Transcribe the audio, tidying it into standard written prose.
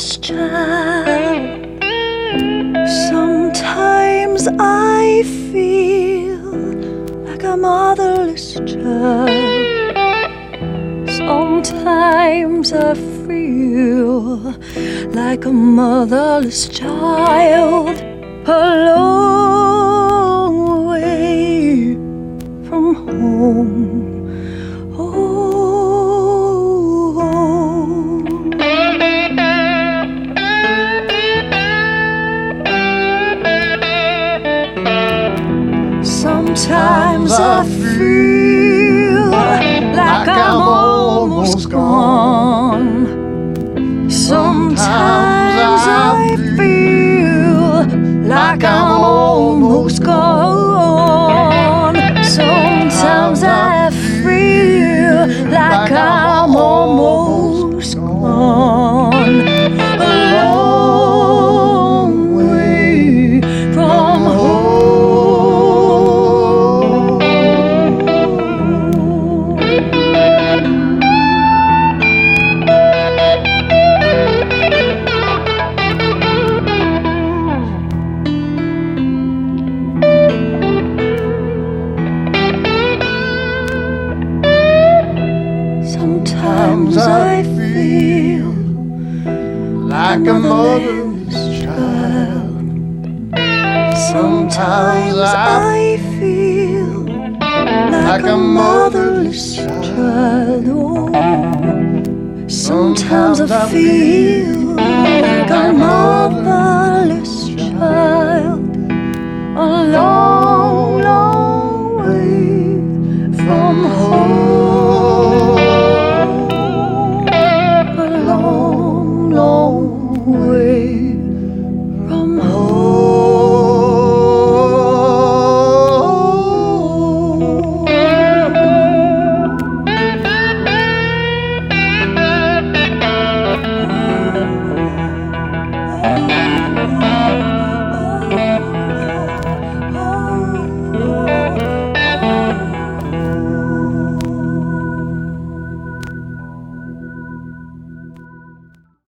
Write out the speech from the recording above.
motherless child. Sometimes I feel like a motherless child. Sometimes I feel like a motherless child, a long way from home. Sometimes I feel like I'm almost gone. Sometimes I feel like I'm almost gone. Sometimes I feel like I'm almost gone. A long way from home. Sometimes I feel like a motherless child. Sometimes I feel like a motherless child. Oh, sometimes I feel